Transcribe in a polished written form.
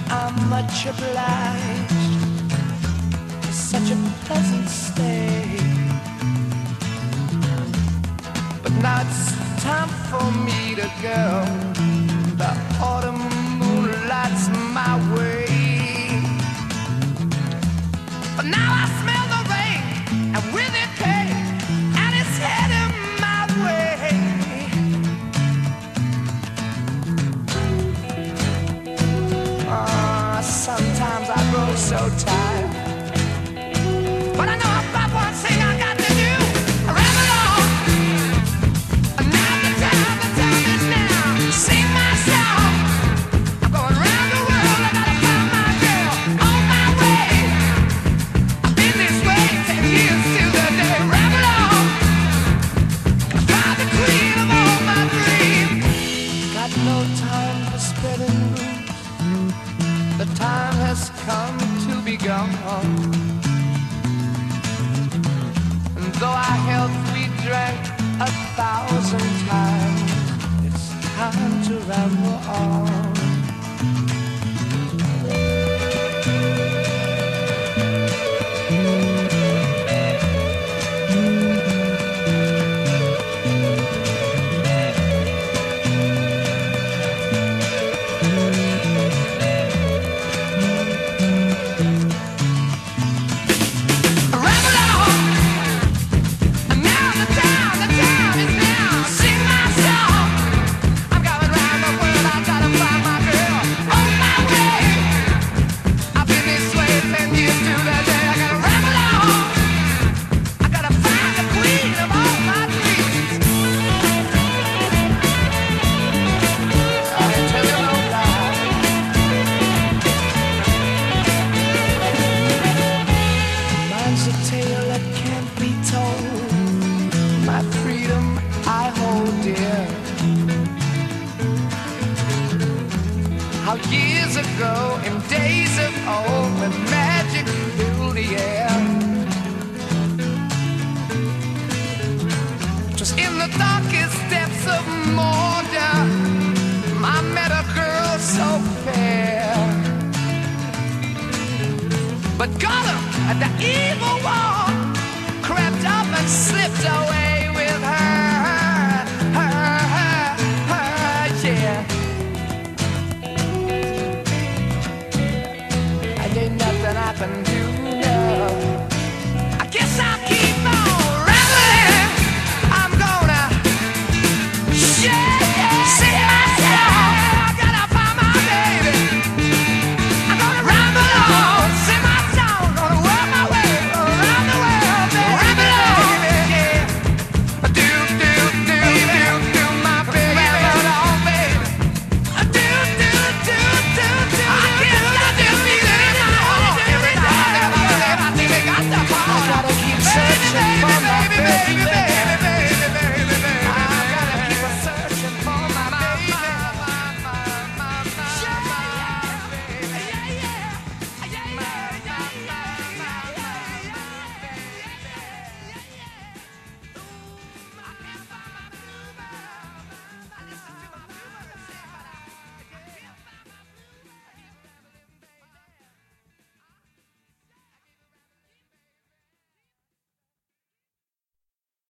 I'm much obliged for such a pleasant stay. But now it's time for me to go. The autumn moonlight's my way. But now I smell the rain, and with it pain, and it's heading my way. Sometimes I grow so tired, but I know I've got one thing I got to do. I ramble on. Now the time is now. Sing my song. I'm going round the world. I gotta find my girl on my way. I've been this way 10 years till the day. Ramble on. Find the queen of all my dreams. Got no time for spreading roots. The time has come to be gone. And though our health we drank 1,000 times, it's time to ramble on. A tale that can't be told. My freedom I hold dear. How years ago, in days of old, when magic filled the air, 'twas in the darkest depths of Mordor I met a girl so fair. But Gollum, the evil one, crept up and slipped away.